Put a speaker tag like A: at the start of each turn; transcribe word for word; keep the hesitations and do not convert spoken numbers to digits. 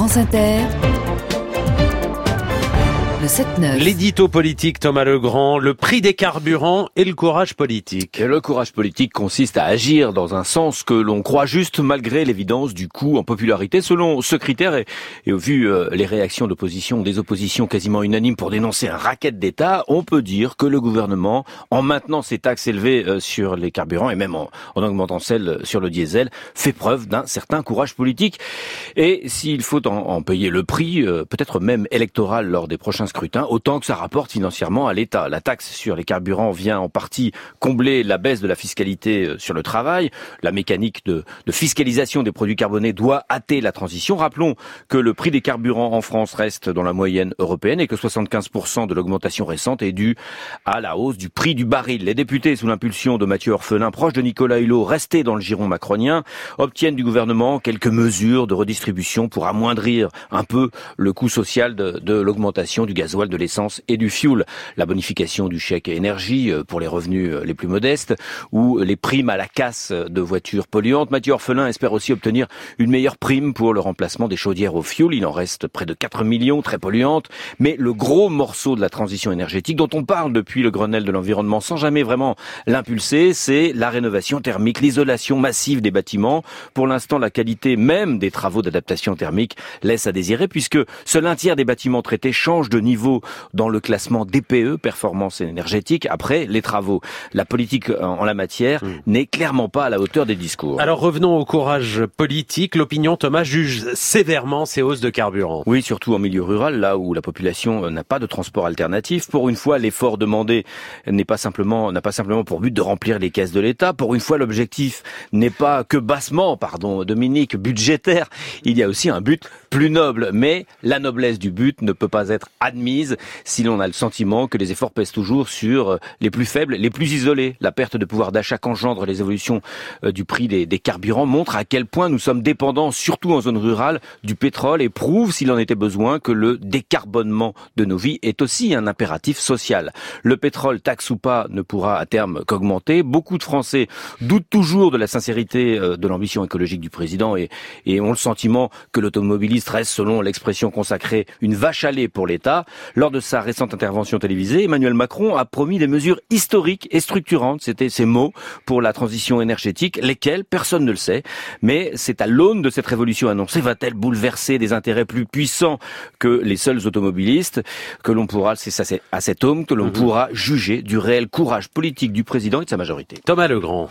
A: France Inter, le sept neuf.
B: L'édito politique Thomas Legrand, le prix des carburants et le courage politique.
C: Et le courage politique consiste à agir dans un sens que l'on croit juste malgré l'évidence du coût en popularité. Selon ce critère et, et au vu euh, les réactions d'opposition, des oppositions quasiment unanimes pour dénoncer un racket d'État, on peut dire que le gouvernement, en maintenant ses taxes élevées euh, sur les carburants et même en, en augmentant celles sur le diesel, fait preuve d'un certain courage politique. Et s'il faut en, en payer le prix, euh, peut-être même électoral lors des prochains scrutin, autant que ça rapporte financièrement à l'État. La taxe sur les carburants vient en partie combler la baisse de la fiscalité sur le travail. La mécanique de, de fiscalisation des produits carbonés doit hâter la transition. Rappelons que le prix des carburants en France reste dans la moyenne européenne et que soixante-quinze pour cent de l'augmentation récente est due à la hausse du prix du baril. Les députés, sous l'impulsion de Mathieu Orphelin, proche de Nicolas Hulot, restés dans le giron macronien, obtiennent du gouvernement quelques mesures de redistribution pour amoindrir un peu le coût social de, de l'augmentation du gasoil, de l'essence et du fioul. La bonification du chèque énergie pour les revenus les plus modestes ou les primes à la casse de voitures polluantes. Mathieu Orphelin espère aussi obtenir une meilleure prime pour le remplacement des chaudières au fioul. Il en reste près de quatre millions, très polluantes. Mais le gros morceau de la transition énergétique dont on parle depuis le Grenelle de l'environnement sans jamais vraiment l'impulser, c'est la rénovation thermique, l'isolation massive des bâtiments. Pour l'instant, la qualité même des travaux d'adaptation thermique laisse à désirer puisque seul un tiers des bâtiments traités change de niveau dans le classement D P E, performance énergétique, après les travaux. La politique en la matière mmh. n'est clairement pas à la hauteur des discours.
B: Alors revenons au courage politique. L'opinion, Thomas, juge sévèrement ces hausses de carburant.
C: Oui, surtout en milieu rural, là où la population n'a pas de transport alternatif. Pour une fois, l'effort demandé n'est pas simplement, n'a pas simplement pour but de remplir les caisses de l'État. Pour une fois, l'objectif n'est pas que bassement, pardon, Dominique, budgétaire. Il y a aussi un but plus noble. Mais la noblesse du but ne peut pas être admise si l'on a le sentiment que les efforts pèsent toujours sur les plus faibles, les plus isolés. La perte de pouvoir d'achat qu'engendre les évolutions du prix des, des carburants montre à quel point nous sommes dépendants, surtout en zone rurale, du pétrole et prouve, s'il en était besoin, que le décarbonement de nos vies est aussi un impératif social. Le pétrole, taxe ou pas, ne pourra à terme qu'augmenter. Beaucoup de Français doutent toujours de la sincérité de l'ambition écologique du président et, et ont le sentiment que l'automobiliste reste, selon l'expression consacrée, une vache à lait pour l'État. Lors de sa récente intervention télévisée, Emmanuel Macron a promis des mesures historiques et structurantes, c'était ses mots, pour la transition énergétique, lesquelles personne ne le sait. Mais c'est à l'aune de cette révolution annoncée, va-t-elle bouleverser des intérêts plus puissants que les seuls automobilistes, que l'on pourra, c'est à cet homme que l'on mmh. pourra juger du réel courage politique du président et de sa majorité.
B: Thomas Legrand.